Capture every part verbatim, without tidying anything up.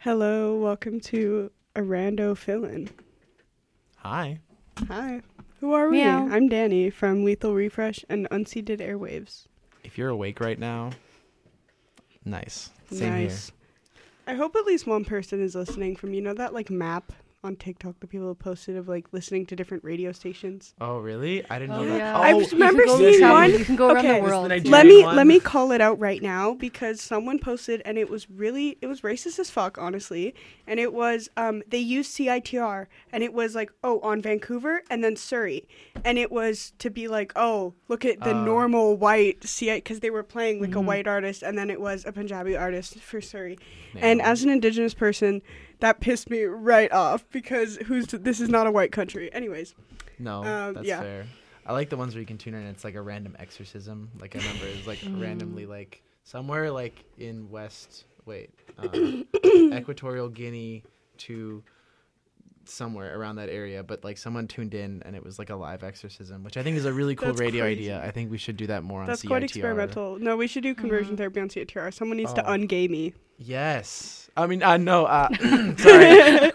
Hello, welcome to a rando fill-in. Hi. Hi. Who are we? Meow. I'm Danny from Lethal Refresh and Unseated Airwaves. If you're awake right now, nice. Same nice. I hope at least one person is listening from, you know, that like map on TikTok that people have posted of like listening to different radio stations. here. Oh, really? I didn't Oh, know that. yeah. Oh, I You can remember go seeing travel- one. You can go around Okay. the world. It's the Let Nigerian me one. let me call it out right now because someone posted and it was really it was racist as fuck, honestly. And it was um they used C I T R and it was like, oh, on Vancouver and then Surrey. And it was to be like, oh, look at the Uh. normal white C I because they were playing like a Mhm. white artist and then it was a Punjabi artist for Surrey. Man. And as an indigenous person, that pissed me right off because who's this is not a white country. Anyways, no, um, that's yeah. fair. I like the ones where you can tune in and it's like a random exorcism. Like I remember it was like Mm. randomly like somewhere like in West, wait, um, Equatorial Guinea to somewhere around that area, but like someone tuned in and it was like a live exorcism, which I think is a really cool That's radio crazy. idea. I think we should do that more on that's C I T R. quite experimental. No, we should do conversion Mhm. therapy on C I T R. Someone needs to Oh. ungay me. Yes. I mean, uh, no, uh, sorry.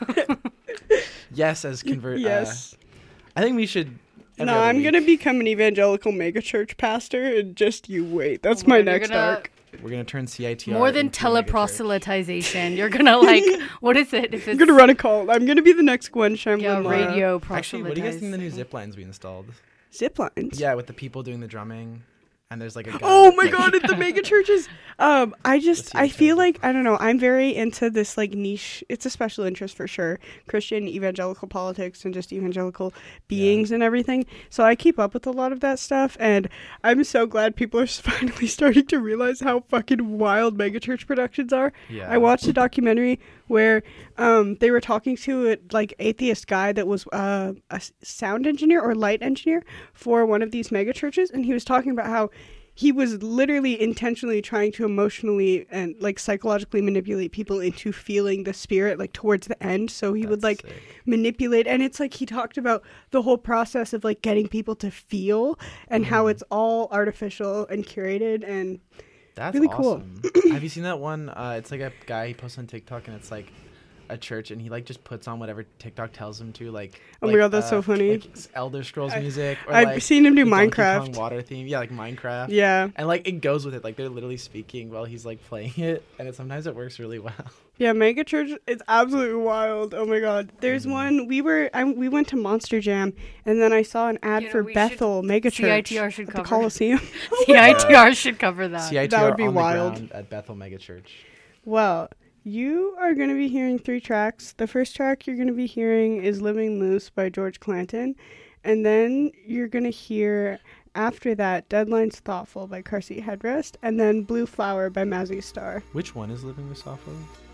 Yes, as convert. Yes. Uh, I think we should. every No, other I'm week. gonna become an evangelical megachurch pastor, and just you wait. That's Oh my my God, you're next gonna- arc. We're gonna turn C I T R More than into a megachurch. teleproselytization. You're gonna like, what is it? If I'm it's gonna run a cult. I'm gonna be the next Gwen Shamblin. yeah, Laura. radio Actually, what do you guys think the new proselytize. zip lines we installed? Zip lines. Yeah, with the people doing the drumming, and there's like a. Guy Oh that's, my like- god, at the mega churches. Um, I just see I each feel other. like I don't know. I'm very into this like niche. It's a special interest for sure. Christian evangelical politics and just evangelical beings and everything. So I keep up with a lot of that stuff, and I'm so glad people are finally starting to realize how fucking wild megachurch productions are. Yeah. I watched a documentary where um, they were talking to a like atheist guy that was uh, a s- sound engineer or light engineer for one of these mega churches, and he was talking about how he was literally intentionally trying to emotionally and like psychologically manipulate people into feeling the spirit like towards the end. So he would That's like sick. manipulate, and it's like he talked about the whole process of like getting people to feel and how Mhm. it's all artificial and curated and That's really cool. awesome. Have you seen that one? Uh, it's like a guy he posts on TikTok, and it's like a church, and he like just puts on whatever TikTok tells him to. Like, Oh my like, God, that's so uh, funny. Like s- Elder Scrolls I- music, or I've like seen him do the Donkey Kong Minecraft. water theme. Yeah, like Minecraft. Yeah. And like it goes with it. Like they're literally speaking while he's like playing it, and it sometimes it works really well. Yeah, Mega Church is absolutely wild. Oh my god. There's Mhm. one we were I, we went to Monster Jam and then I saw an ad You know, for we should- Bethel Mega Church C I T R should at the cover. Coliseum. C I T R should cover that. C I T R That would be on the wild. ground at Bethel Megachurch. Well, you are going to be hearing three tracks. The first track you're going to be hearing is Living Loose by George Clanton, and then you're going to hear after that Deadline's Thoughtful by Carsey Headrest, and then Blue Flower by Mazzy Star. Which one is Living with Software?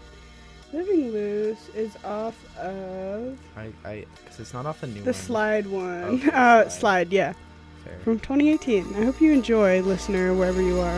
Living Loose is off of I, I, because it's not off the new the one. Slide one. Okay, uh, Slide. Slide, yeah. Fair. From twenty eighteen. I hope you enjoy, listener, wherever you are.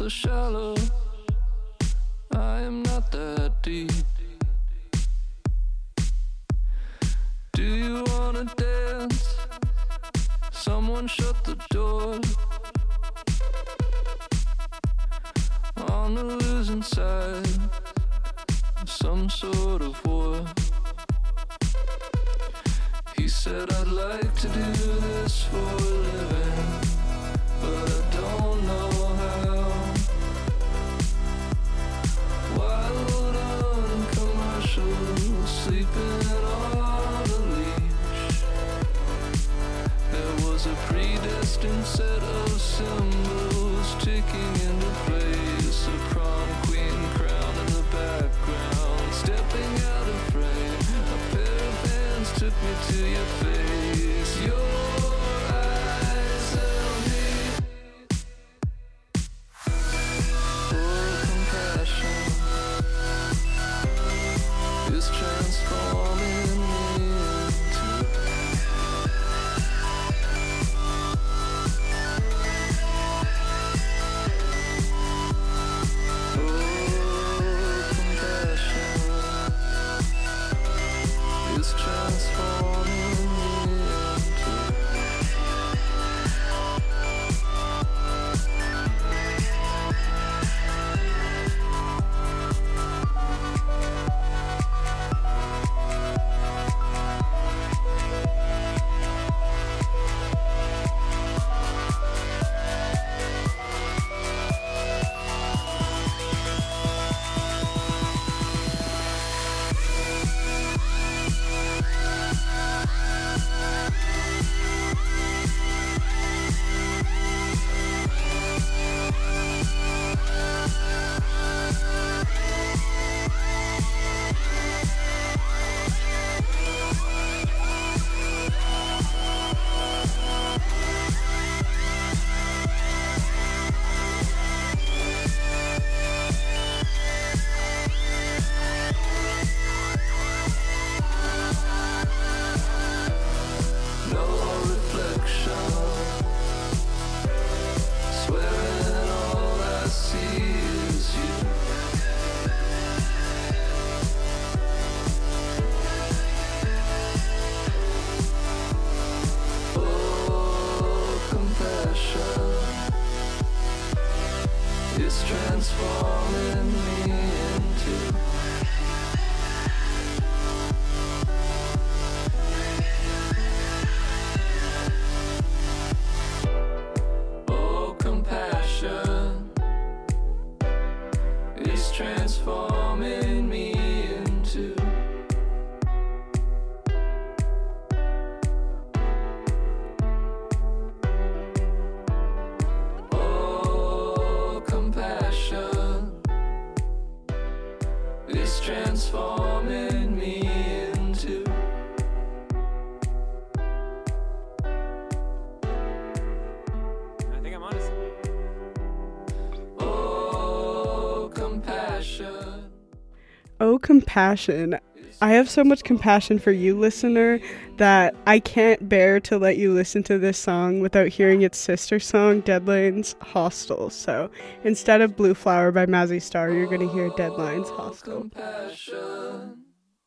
so shallow. I am not that deep. Do you wanna dance? Someone shut the door. On the losing side of some sort of war. He said I'd like to do this for a living, but I don't know how. Wild on commercials, sleeping on a leash. There was a predestined set of symbols ticking into place. A prom queen crown in the background, stepping out of frame. A pair of hands took me to your face. Your eyes held me. For compassion is transforming me into oh, compassion is transforming me into no reflection. Swearing all I see is you. Oh, compassion is transforming me into oh, compassion is transforming me into oh, compassion is transforming me into I think I'm on to something. oh, compassion. Oh, compassion. I have so much compassion for you, listener, that I can't bear to let you listen to this song without hearing its sister song, Deadline's Hostel. So instead of Blue Flower by Mazzy Star, you're going to hear Deadline's Hostel. Compassion.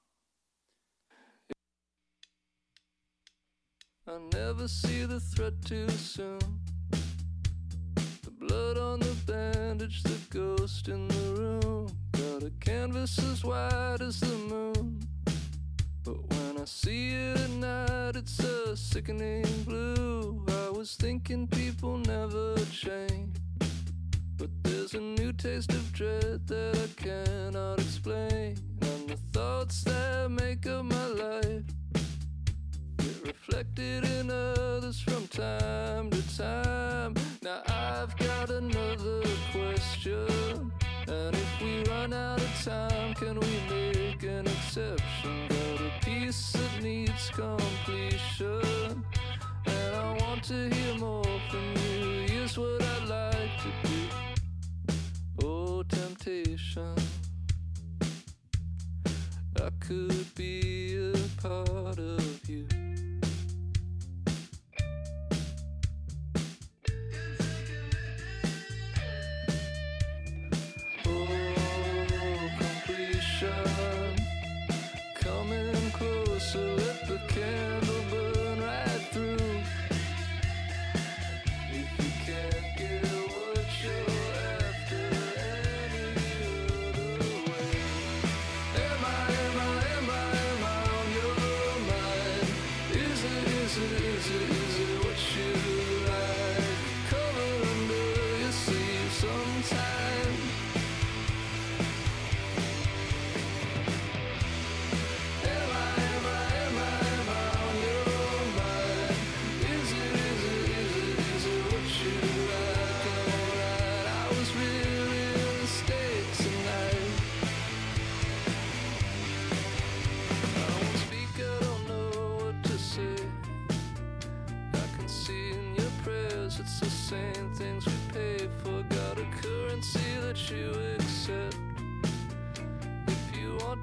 I never see the threat too soon. The blood on the bandage, the ghost in the room. Got a canvas as wide as the moon. But when I see it at night, it's a sickening blue. I was thinking people never change, but there's a new taste of dread that I cannot explain. And the thoughts that make up my life get reflected in others from time to time. Now I've got another question, and if we run out of time, can we make an exception? Got a piece that needs completion, and I want to hear more from you. Here's what I'd like to do. Oh, temptation, I could be a part of you.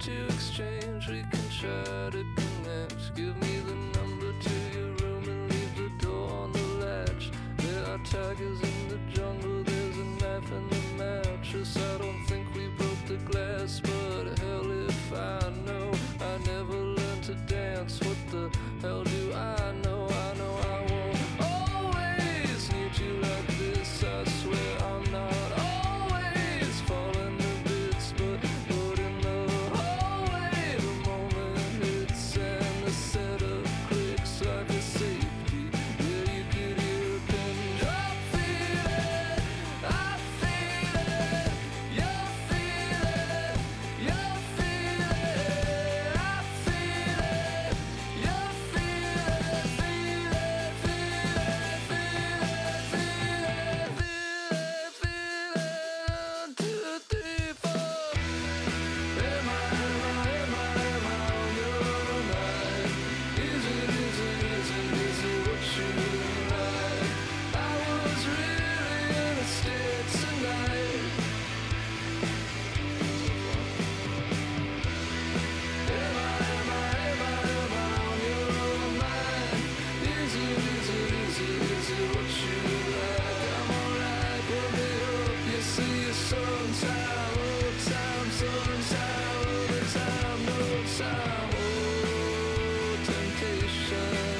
to exchange, we can try to connect. Give me the number to your room and leave the door on the latch. There are tigers in the jungle, there's a knife in the mattress. I don't think we broke the glass, but hell if I know. I never learned to dance, what the hell do I know? I know I won't always need you like this. I swear I'm not always falling to bits, but but in the hallway the moment hits and the setup clicks like a safety. Yeah, you could hear a pin drop. Feel it, I feel it, you feel it, you feel it, I feel it, you feel it, feel it, feel it, feel it, feel it, feel it, feel it. One, two, three, four. Am I, am I, am I, am I on your mind? Is it, is it, is it, is it what you like? I was really in a state tonight. Am I, am I, am I, am I on your mind? Is it, is it, is it, is it what you like? I'm alright, put me up, you see you sometime, oh time, sometime, all the time, no time, oh temptation.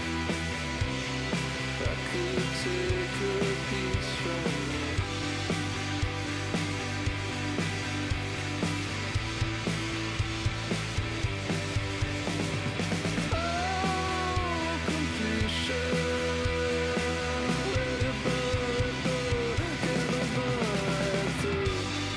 I could take a piece from you. Oh, completion. Let it burn, burn, can I burn through?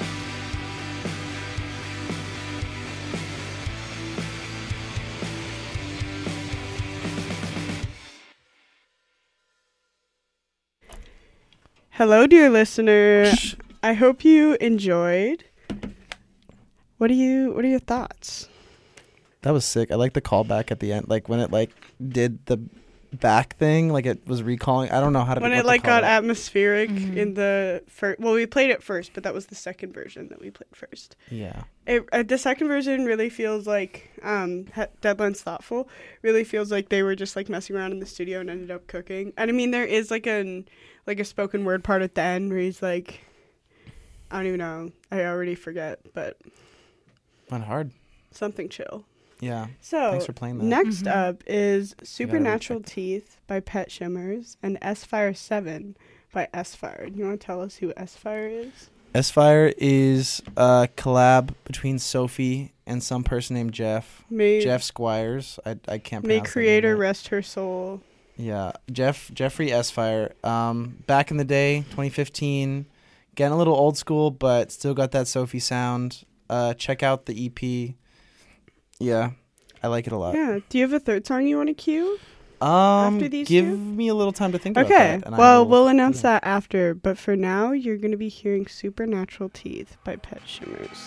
Hello, dear listener. I hope you enjoyed. What do you? What are your thoughts? That was sick. I like the callback at the end, like when it like did the back thing, like it was recalling. I don't know how to. When what it to like call got it. atmospheric Mhm. in the first. Well, we played it first, but that was the second version that we played first. Yeah. It, uh, the second version really feels like um, he- Deadline's Thoughtful really feels like they were just like messing around in the studio and ended up cooking. And I mean, there is like an like a spoken word part at the end where he's like, I don't even know, I already forget, but Went hard. something chill. Yeah. So Thanks for playing that. next Mhm. up is Supernatural recheck. Teeth by Pet Shimmers and S-Fire seven by S-Fire. You want to tell us who S-Fire is? S-Fire is a collab between Sophie and some person named Jeff. May, Jeff Squires. I I can't may pronounce that creator name right. rest her soul. Yeah, Jeff Jeffrey S-Fire. Um, back in the day, twenty fifteen, getting a little old school, but still got that Sophie sound. Uh, check out the E P. Yeah, I like it a lot. Yeah. Do you have a third song you want to cue? Um, After these give two? me a little time to think about Okay. that. and I Well, will we'll do announce that. that after. But for now, you're going to be hearing Supernatural Teeth by Pet Shimmers.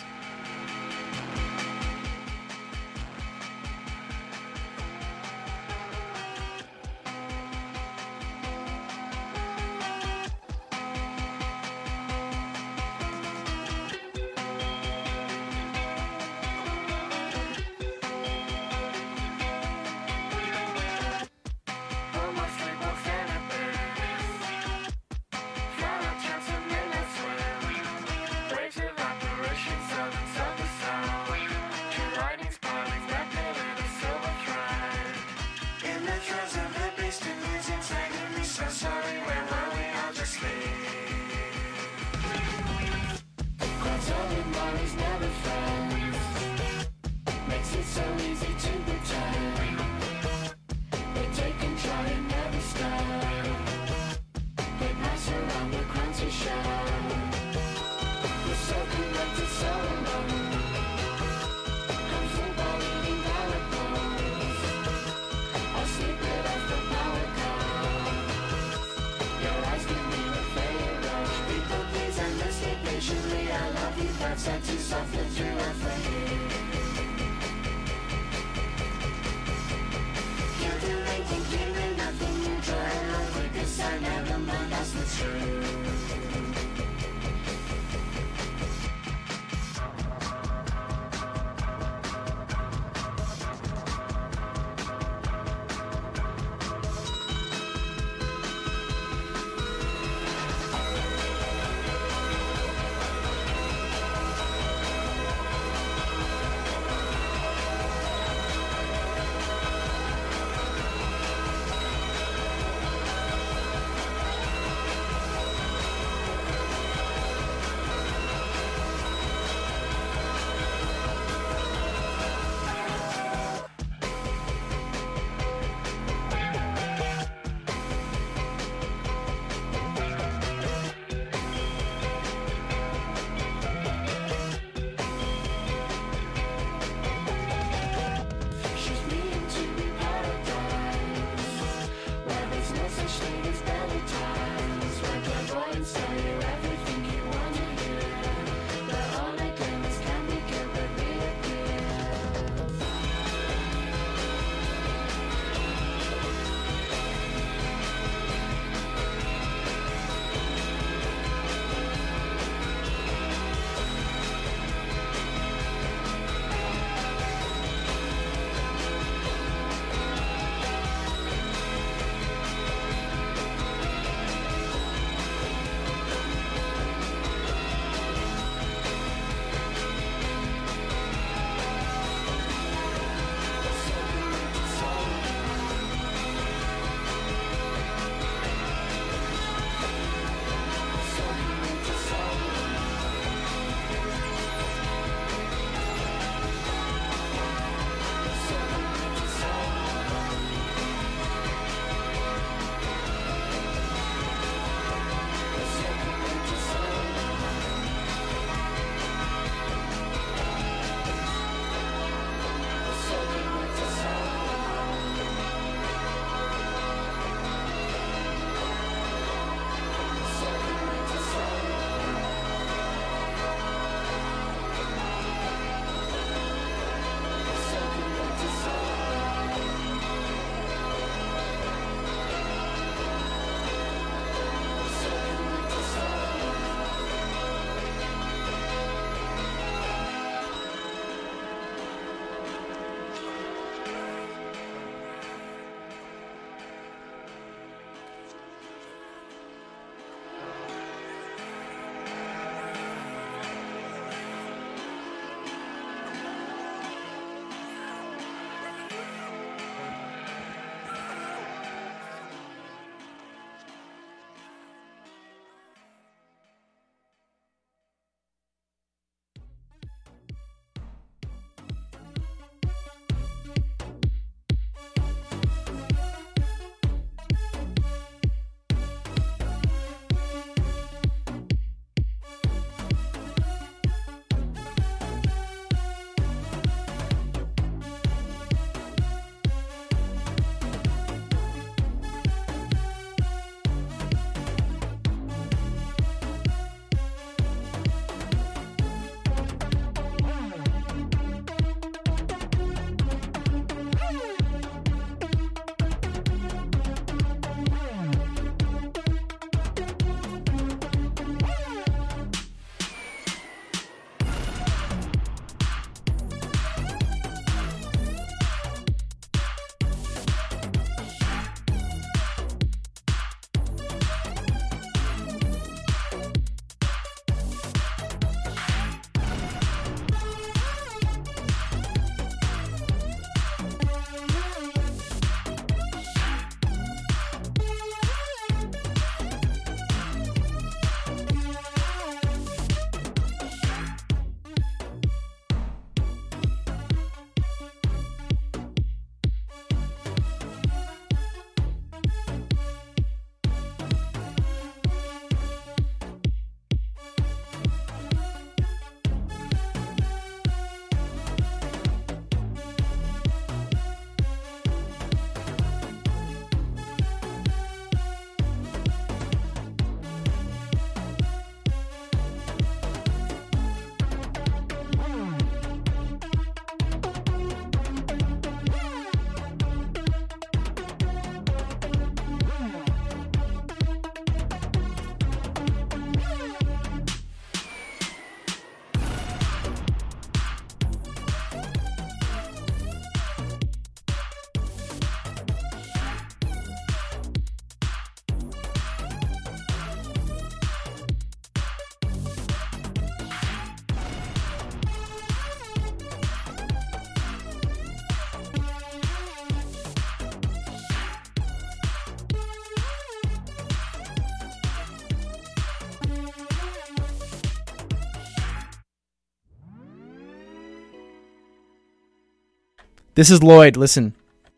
This is Lloyd. Listen.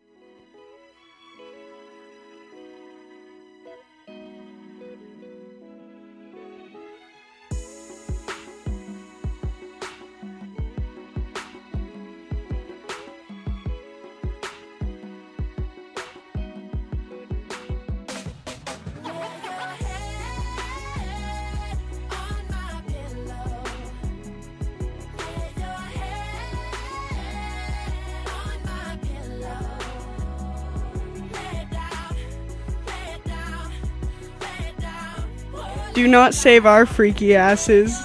Do not save our freaky asses.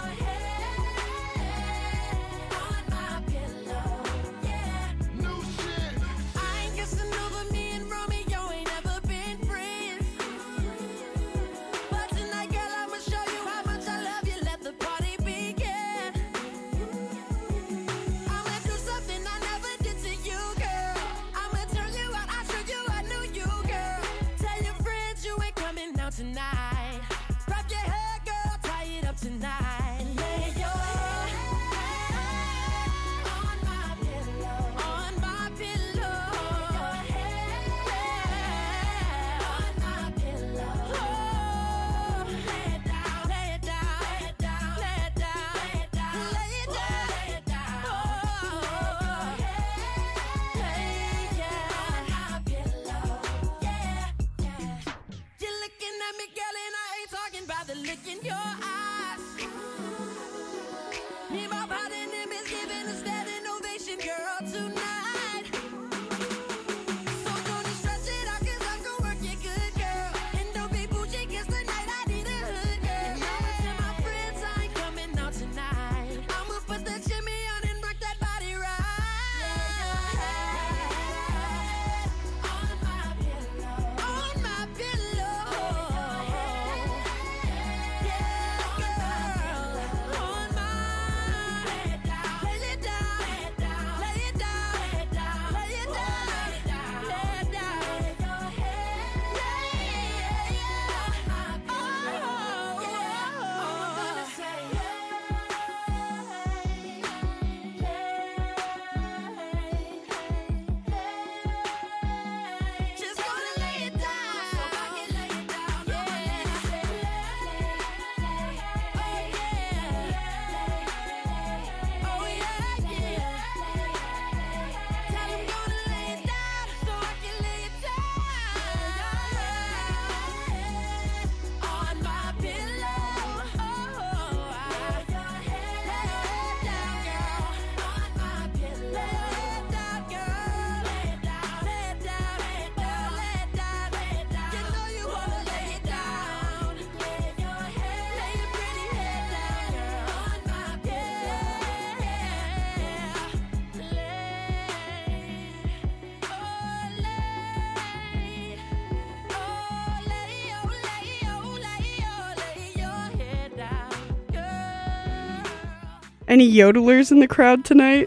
Any yodelers in the crowd tonight?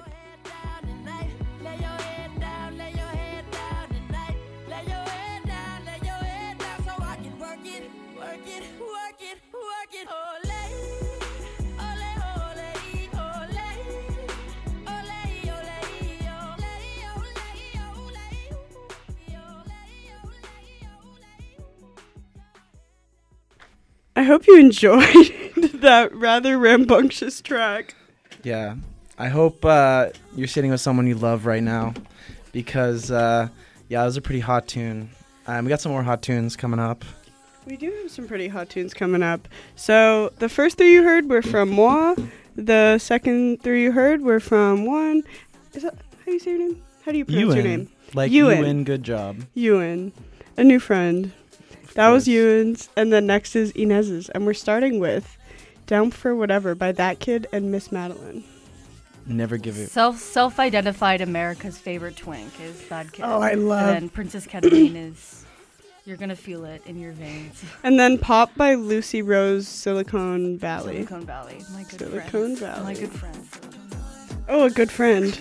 I hope you enjoyed that rather rambunctious track. Yeah. I hope uh, you're sitting with someone you love right now because, uh, yeah, it was a pretty hot tune. Um, we got some more hot tunes coming up. We do have some pretty hot tunes coming up. So the first three you heard were from Moi. The second three you heard were from one. Is that how do you say your name? How do you pronounce Ewan. your name? Like Ewan. Ewan, good job. Ewan. A new friend. Of That was course. Ewan's. And then next is Inez's. And we're starting with Down for Whatever by That Kid and Miss Madeline. Never give it. Self self identified America's favorite twink is Bad Kid. Oh, I love- And then Princess Ketamine is you're gonna feel it in your veins. And then Pop by Lucy Rose, Silicon Valley. Silicon Valley. My good Silicon friend. Valley. My good friend. Silicon Valley. Oh, a good friend.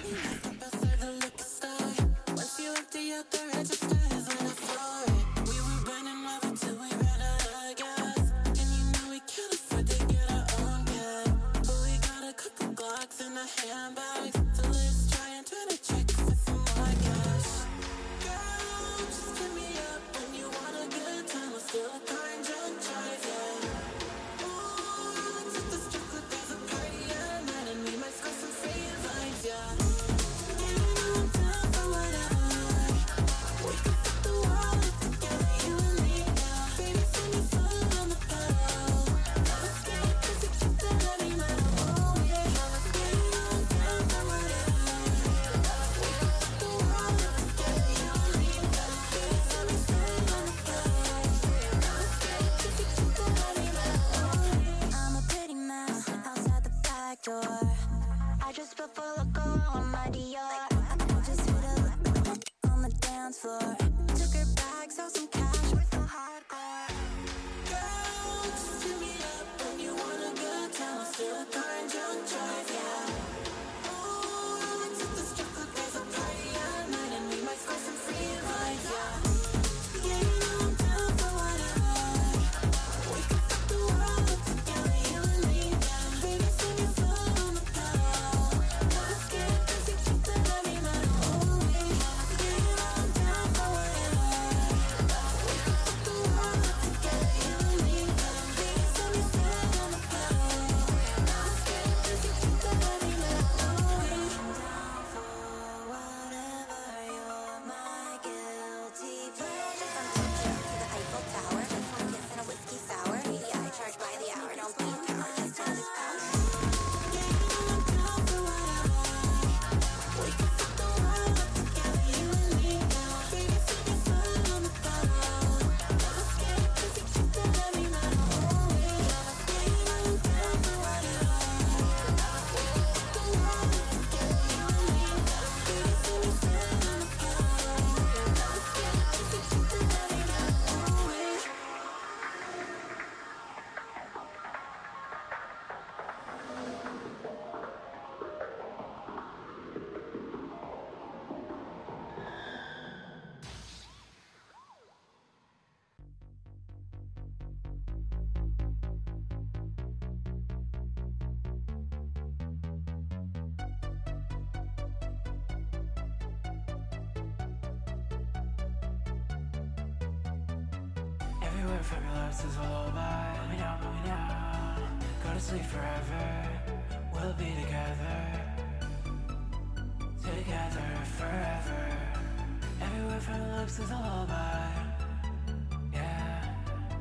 door. I just spilled full of on my Dior. I just hit a on the dance floor. Took her back, saw some cash with some hardcore. Girl, just fill me up when you want a good time. I'll steal a car and drunk drive, yeah. Ooh, let's hit the strip club, there's a party at night, and we might score some free rides, yeah. Yeah, you know I'm down for whatever. We can fuck the world up together, you and me, yeah. Baby, send your foot on the pedal. Never scared, cause you keep it every night, oh, yeah. Yeah, you know I'm down for whatever. We can fuck the world up together, you and me, yeah. Baby, send your foot on the pedal. Never scared, cause you keep it every night, oh, yeah. Down for whatever, you're my guilty pleasure. From Tokyo to the Eiffel Tower, just one kiss and a whiskey sour. Yeah, I charge by the hour, don't be power, just on this power. Yeah, you know I'm down for whatever. We can fuck the world up together, you and me, yeah. Baby, send your foot on the pedal. Never scared, cause you keep it every night, oh, yeah. Yeah, you know I'm down for whatever. We can fuck the world up together, you and me, yeah. Baby, send your foot on the pedal. Never scared, cause you keep it every night, oh, yeah. Everywhere from your lips is a lullaby. Put me down, put me down. Go to sleep forever. We'll be together. Together forever. Everywhere from your lips is a lullaby. Yeah.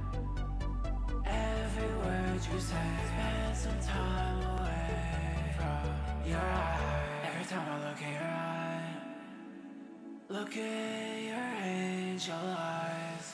Every word you say. Spend some time away from your eyes. Every time I look in your eyes. Look at your angel eyes.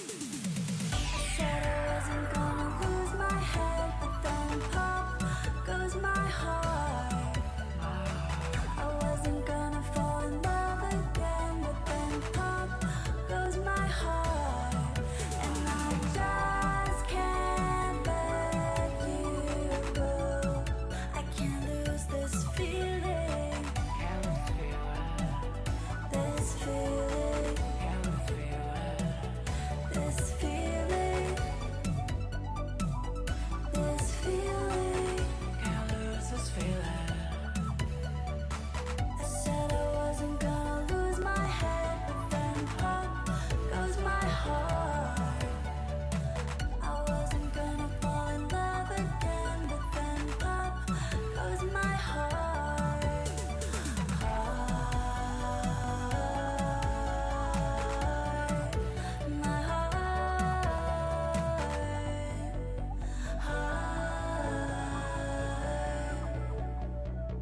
Said I wasn't gonna lose my head, but then pop goes my heart. I wasn't gonna fall in love again, but then pop goes my heart. And I just can't let you go. I can't lose this feeling, Can't lose feeling. this feeling, Can't lose feeling. this feeling, this feeling. Can't lose this feeling. I said I wasn't gonna lose my head, but then pop goes my heart. I wasn't gonna fall in love again, but then pop goes my heart. Heart, my heart, heart.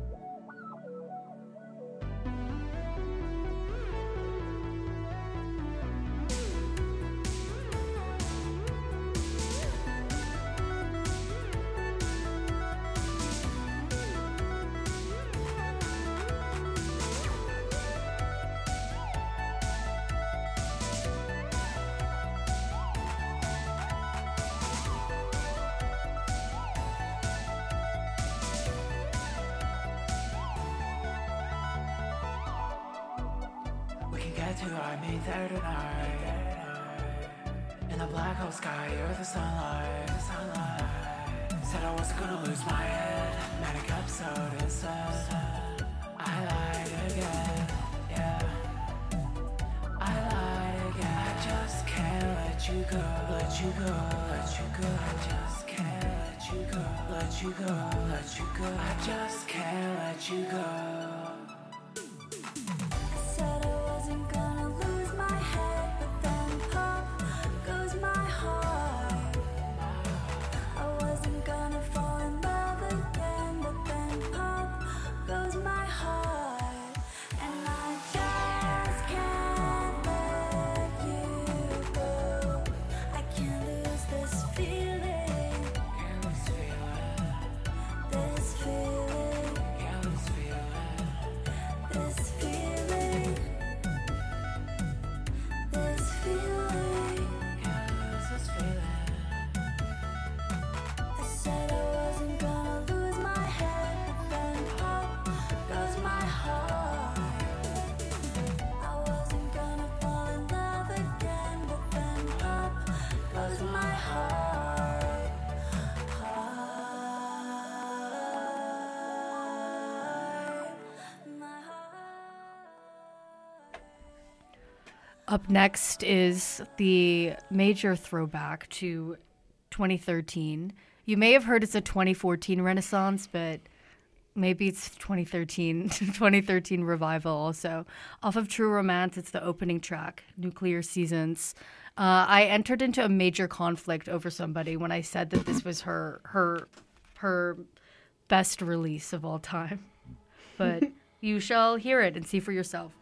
We can get to our meet there tonight. In the black hole sky or the sunlight. The sunlight. Said I wasn't gonna lose my head. Manic episode instead. I lied again. Yeah. I lied again. I just can't let you go. Let you go. Let you go. I just can't let you go. Let you go. Let you go. I just can't let you go. I said I wasn't gonna lose my head, but then pop goes my heart. I wasn't gonna fall in love again, but then pop goes my heart. And I just can't let you go. I can't lose this feeling, Can't lose feeling. this feeling. Up next is the major throwback to twenty thirteen. You may have heard it's a twenty fourteen renaissance, but maybe it's twenty thirteen twenty thirteen revival also. Off of True Romance, it's the opening track, Nuclear Seasons. Uh, I entered into a major conflict over somebody when I said that this was her her her best release of all time. But you shall hear it and see for yourself.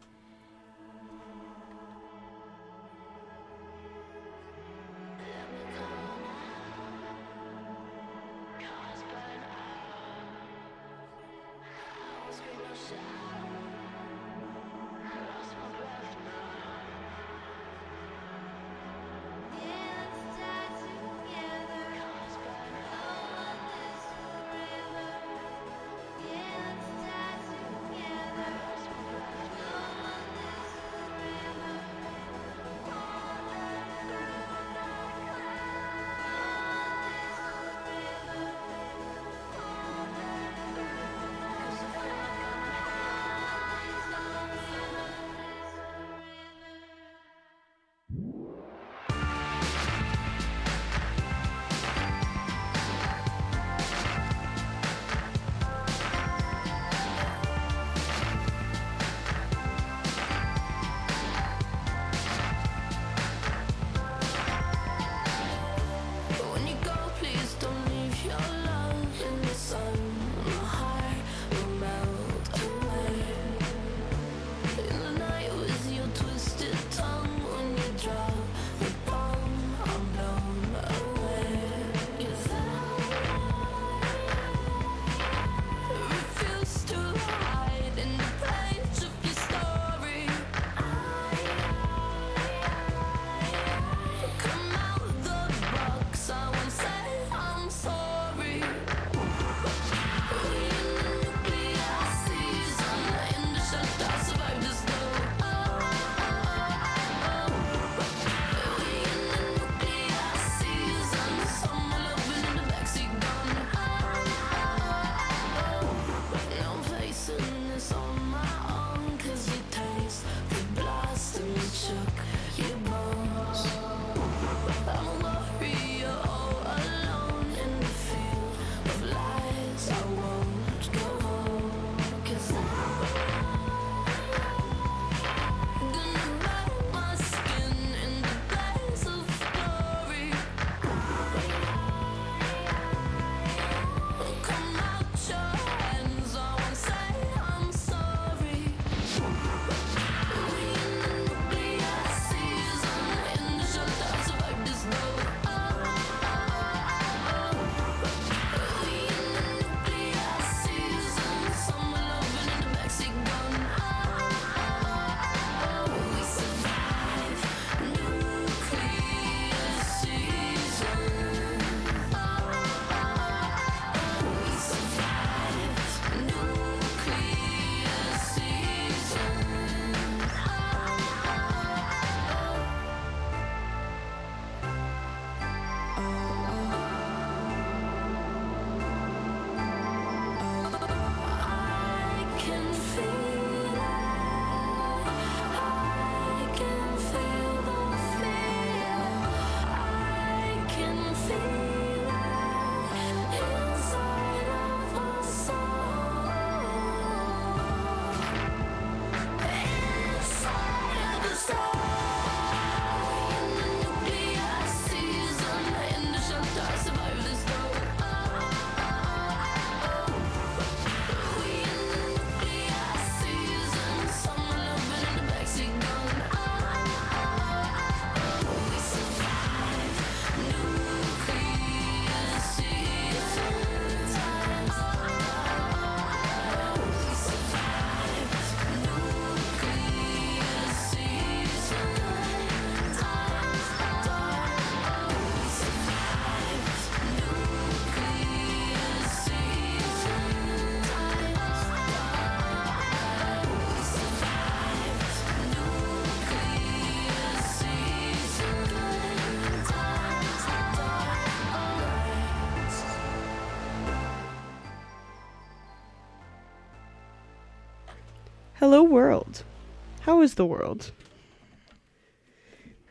Hello, world. How is the world?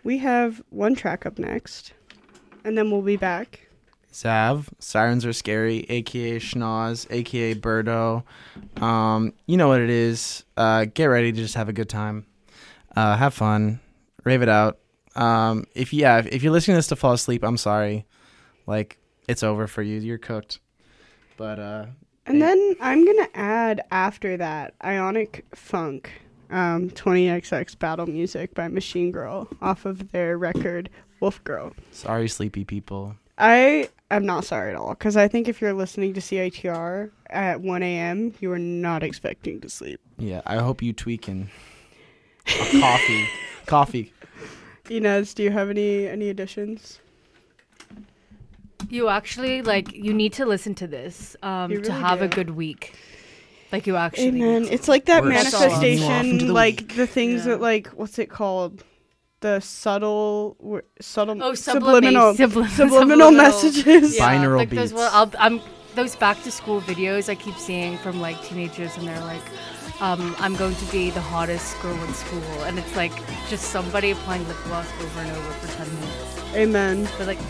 we have one track up next, and then we'll be back. Zav, Sirens Are Scary, a k a. Schnoz, a k a. Birdo. Um, you know what it is. Uh, get ready to just have a good time. Uh, have fun. Rave it out. Um, if yeah, if, if you're listening to this to fall asleep, I'm sorry. Like, it's over for you. You're cooked. But, uh... And then I'm going to add after that Ionic Funk, um, twenty X X Battle Music by Machine Girl off of their record Wolf Girl. Sorry, sleepy people. I am not sorry at all, because I think if you're listening to C I T R at one a.m., you are not expecting to sleep. Yeah, I hope you tweaking. Oh, coffee. Coffee. Inez, do you have any, any additions? You actually, like, you need to listen to this um, You to really have a do. good week. Like, you actually Amen. need to. It's like that We're starting you off manifestation, into the like week. the things Yeah. that, like, what's it called? The subtle, w- subtle, Oh, subliminal, subliminal, subliminal messages. Yeah, Binaural like those, beats. well, I'll, I'm, those back to school videos I keep seeing from, like, teenagers, and they're like, um, I'm going to be the hottest girl in school. And it's like just somebody applying lip gloss over and over for ten minutes. Amen. But, like,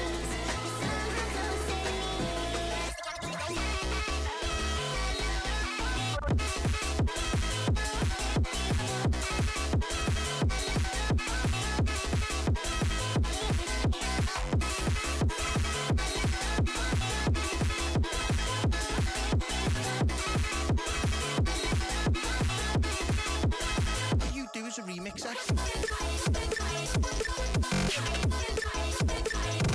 You do as a remixer.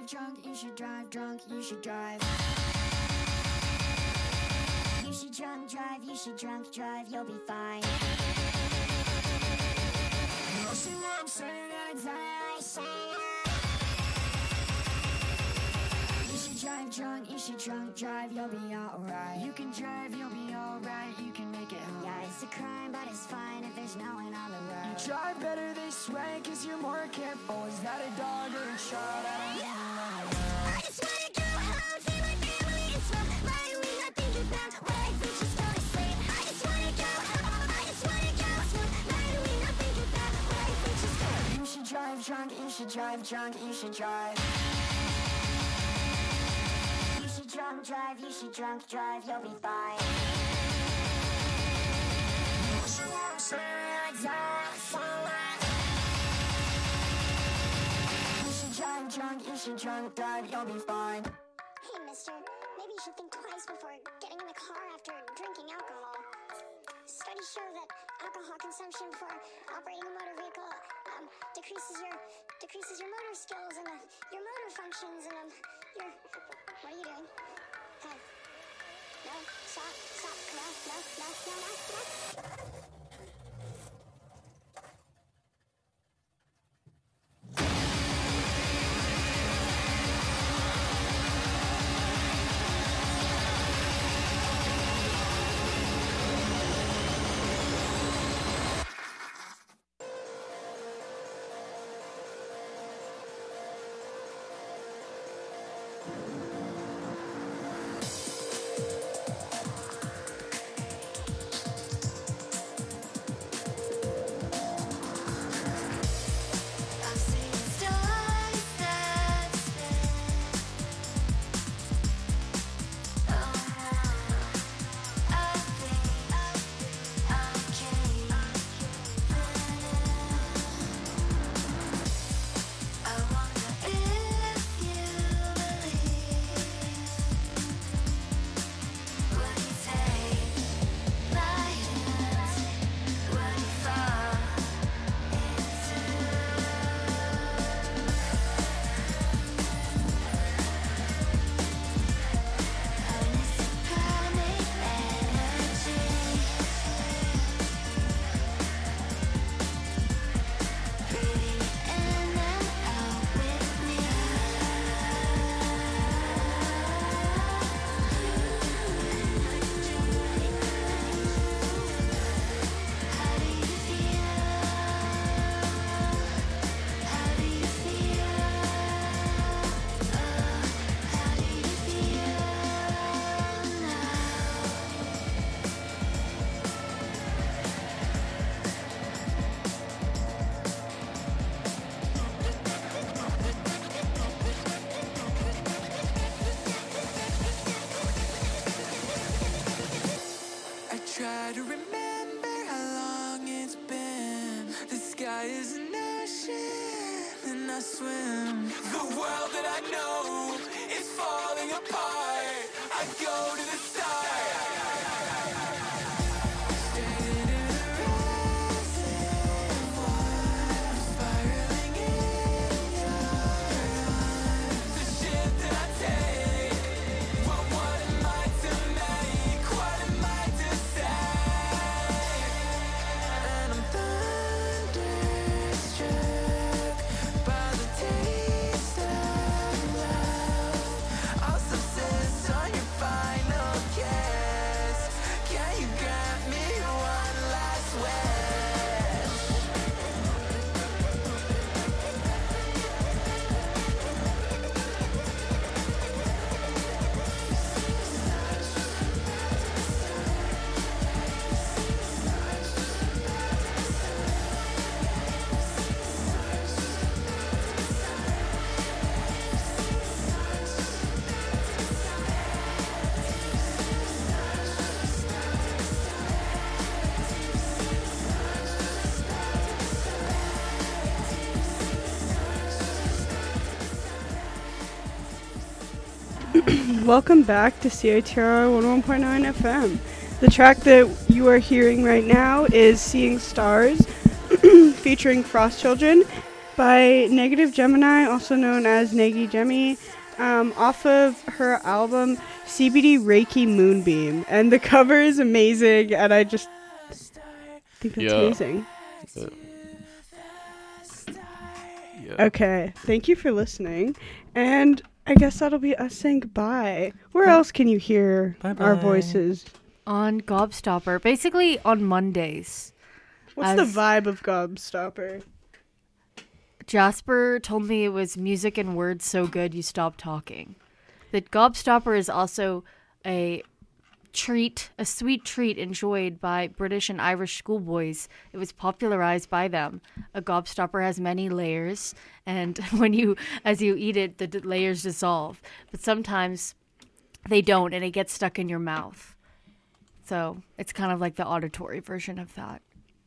drunk, you should drive drunk, you should drive. You should drunk drive, you should drunk drive, you'll be fine. You see what I'm saying? I say you should drive drunk, you should drunk drive, you'll be alright. You can drive, you'll be alright, you can make it home. Yeah, it's a crime, but it's fine if there's no one on the road. You drive better this way, cause you're more careful. Is that a dog or a child? I don't even know. I just wanna go home, see my family and smoke. Why do we not think about where I think just go to sleep? I just wanna go home, I just wanna go smoke. Why do we not think about where I think just go? You should drive drunk, you should drive drunk, you should drive. You should drunk drive, you should drunk drive, you'll be fine. You should want to say it's alright. You should drive drunk, you should drunk drive, you'll be fine. Hey, mister, maybe you should think twice before getting in the car after drinking alcohol. Studies show that alcohol consumption for operating a motor vehicle um, decreases your decreases your motor skills and uh, your motor functions and um, your... What are you doing? Hey. No, stop, stop, no, no, no, no, no, no. Try to remember how long it's been. The sky is an ocean and I swim. The world that I know is falling apart. I go to the start. Straight into the rising water, spiraling in your arms. The shit that I take. Well, what am I to make? What am I to say? And I'm thunderstruck by the taste of love. I'll subsist on your final kiss. Can you grant me one last wish? Welcome back to C I T R one oh one point nine F M. The track that you are hearing right now is Seeing Stars featuring Frost Children. by Negative Gemini, also known as Negi Gemi, um, off of her album C B D Reiki Moonbeam. And the cover is amazing, and I just think that's Yeah. amazing. Yeah. Okay, thank you for listening. And I guess that'll be us saying goodbye. Where else can you hear Bye-bye. our voices? On Gobstopper, basically on Mondays. What's As- the vibe of Gobstopper? Jasper told me it was music and words so good you stop talking. That Gobstopper is also a treat, a sweet treat enjoyed by British and Irish schoolboys. It was popularized by them. A Gobstopper has many layers, and when you, as you eat it, the d- layers dissolve. But sometimes they don't, and it gets stuck in your mouth. So it's kind of like the auditory version of that.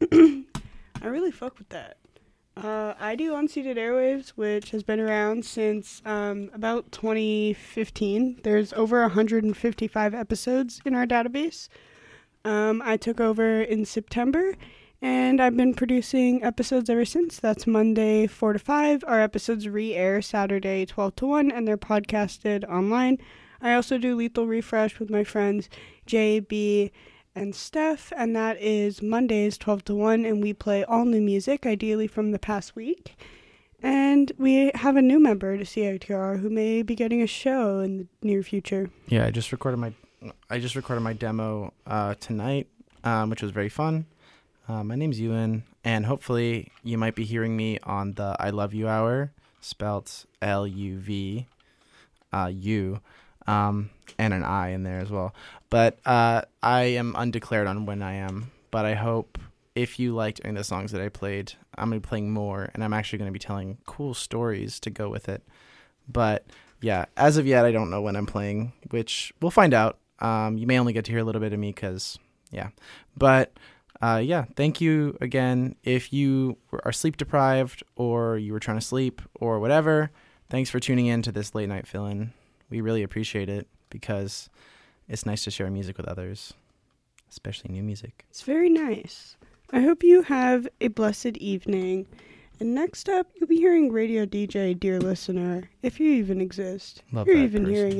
I really fuck with that. Uh, I do Unceded Airwaves, which has been around since um, about twenty fifteen. There's over one hundred fifty-five episodes in our database. Um, I took over in September, and I've been producing episodes ever since. That's Monday, four to five. Our episodes re-air Saturday, twelve to one, and they're podcasted online. I also do Lethal Refresh with my friends J, B, and Steph, and that is Mondays twelve to one, and we play all new music, ideally from the past week. And we have a new member to C I T R who may be getting a show in the near future. Yeah, I just recorded my I just recorded my demo uh, tonight, um, which was very fun. Uh, my name's Ewan, and hopefully you might be hearing me on the I Love You Hour, spelt L U V uh, U, um, and an I in there as well. But uh, I am undeclared on when I am, but I hope if you liked any of the songs that I played, I'm going to be playing more, and I'm actually going to be telling cool stories to go with it. But yeah, as of yet, I don't know when I'm playing, which we'll find out. Um, you may only get to hear a little bit of me because, yeah. But uh, yeah, thank you again. If you are sleep deprived or you were trying to sleep or whatever, thanks for tuning in to this late night fill-in. We really appreciate it because it's nice to share music with others, especially new music. It's very nice. I hope you have a blessed evening. And next up, you'll be hearing Radio D J, dear listener, if you even exist. Love You're that even person. hearing